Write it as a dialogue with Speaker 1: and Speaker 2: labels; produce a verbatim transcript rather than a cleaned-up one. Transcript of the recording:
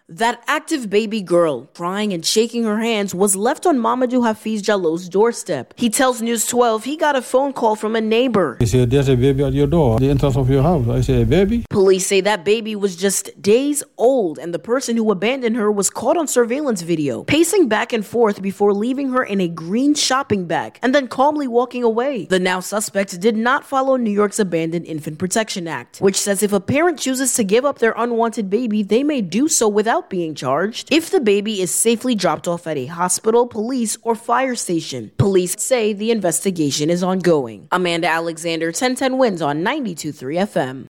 Speaker 1: That active baby girl, crying and shaking her hands, was left on Mamadou Hafiz Jallo's doorstep. He tells News twelve he got a phone call from a neighbor.
Speaker 2: He said, there's a baby at your door, the entrance of your house. I said, baby?
Speaker 1: Police say that baby was just days old, and the person who abandoned her was caught on surveillance video, pacing back and forth before leaving her in a green shopping bag, and then calmly walking away. The now suspect did not follow New York's Abandoned Infant Protection Act, which says if a parent chooses to give up their unwanted baby, they may do so without being charged if the baby is safely dropped off at a hospital, police, or fire station. Police say the investigation is ongoing. Amanda Alexander, ten ten Wins on ninety-two point three F M.